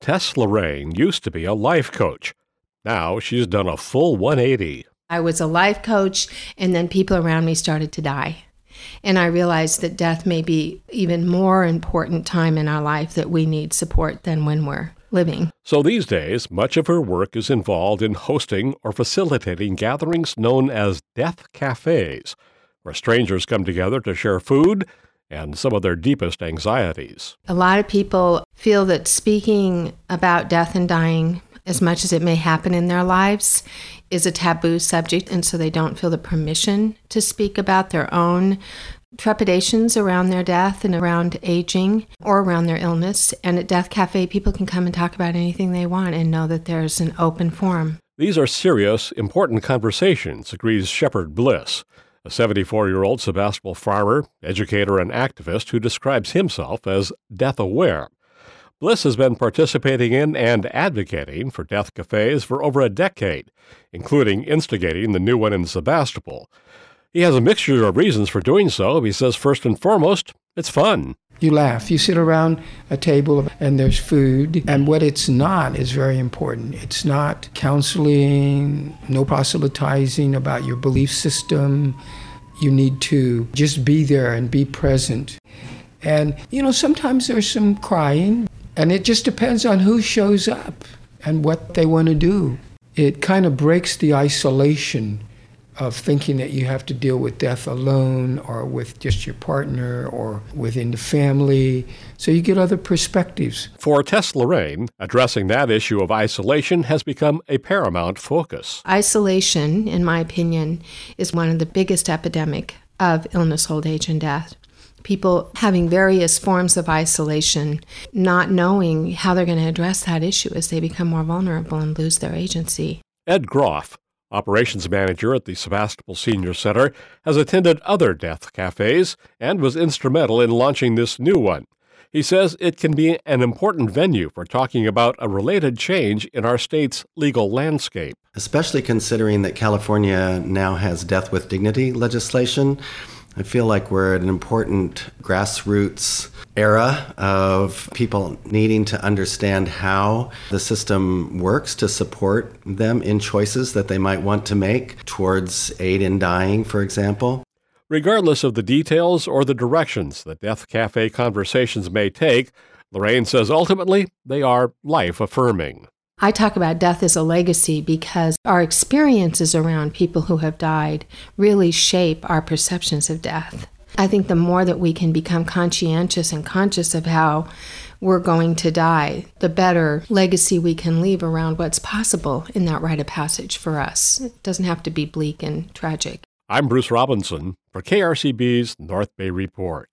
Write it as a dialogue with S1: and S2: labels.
S1: Tess Lorraine used to be a life coach. Now she's done a full 180.
S2: I was a life coach, and then people around me started to die. And I realized that death may be even more important time in our life that we need support than when we're living.
S1: So these days, much of her work is involved in hosting or facilitating gatherings known as death cafes, where strangers come together to share food and some of their deepest anxieties.
S2: A lot of people feel that speaking about death and dying, as much as it may happen in their lives, is a taboo subject, and so they don't feel the permission to speak about their own trepidations around their death and around aging or around their illness. And at Death Cafe, people can come and talk about anything they want and know that there's an open forum.
S1: These are serious, important conversations, agrees Shepard Bliss, a 74-year-old Sebastopol farmer, educator, and activist who describes himself as death-aware. Bliss has been participating in and advocating for death cafes for over a decade, including instigating the new one in Sebastopol. He has a mixture of reasons for doing so. He says, first and foremost, it's fun.
S3: You laugh. You sit around a table and there's food. And what it's not is very important. It's not counseling, no proselytizing about your belief system. You need to just be there and be present. And, sometimes there's some crying. And it just depends on who shows up and what they want to do. It kind of breaks the isolation of thinking that you have to deal with death alone or with just your partner or within the family. So you get other perspectives.
S1: For Tess Lorraine, addressing that issue of isolation has become a paramount focus.
S2: Isolation, in my opinion, is one of the biggest epidemic of illness, old age, and death. People having various forms of isolation, not knowing how they're going to address that issue as they become more vulnerable and lose their agency.
S1: Ed Groff, operations manager at the Sebastopol Senior Center, has attended other death cafes and was instrumental in launching this new one. He says it can be an important venue for talking about a related change in our state's legal landscape.
S4: Especially considering that California now has death with dignity legislation, I feel like we're at an important grassroots era of people needing to understand how the system works to support them in choices that they might want to make towards aid in dying, for example.
S1: Regardless of the details or the directions that Death Cafe conversations may take, Lorraine says ultimately they are life-affirming.
S2: I talk about death as a legacy because our experiences around people who have died really shape our perceptions of death. I think the more that we can become conscientious and conscious of how we're going to die, the better legacy we can leave around what's possible in that rite of passage for us. It doesn't have to be bleak and tragic.
S1: I'm Bruce Robinson for KRCB's North Bay Report.